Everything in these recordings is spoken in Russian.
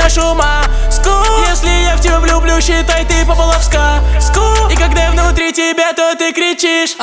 нашу маску. Если я в тебя влюблю, считай, ты попала в сказку. И когда внутри тебя, то ты кричишь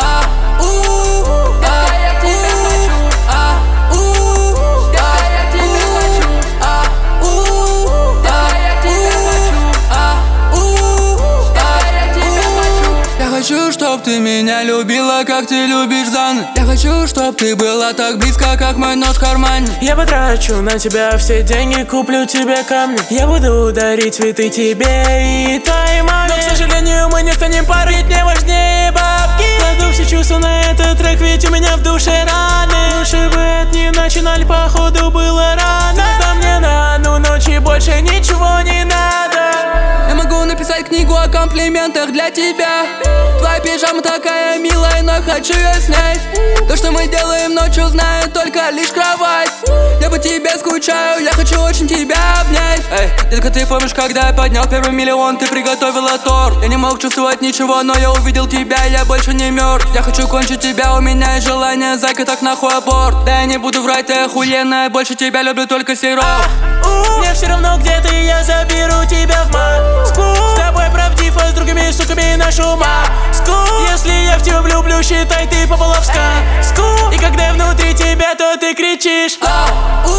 хочу, чтоб ты меня любила, как ты любишь Зан. Я хочу, чтоб ты была так близко, как мой нож в кармане. Я потрачу на тебя все деньги, куплю тебе камни. Я буду дарить цветы тебе и твоей маме. Но, к сожалению, мы не станем парой, ведь мне важнее бабки. Кладу все чувства на этот трек, ведь у меня в душе раны. Лучше бы это не начинали, походу было рано. Да мне на одну ночь и больше ничего не надо. Я могу написать книгу о комплиментах для тебя. Твоя пижама такая милая, но хочу ее снять. То, что мы делаем ночью, знает только лишь кровать. Я по тебе скучаю, я хочу очень тебя обнять. Эй, детка, ты помнишь, когда я поднял первый миллион, ты приготовила торт. Я не мог чувствовать ничего, но я увидел тебя, я больше не мертв. Я хочу кончить тебя, у меня есть желание, зайка, так нахуй аборт. Да я не буду врать, ты охуенная, больше тебя люблю только сироп. Мне все равно, где ты, я заберу тебя в Москву. С тобой правдив, а с другими суками нашу маску. Если я в тебя влюблю, считай, ты попала в сказку. И когда внутри тебя, то ты кричишь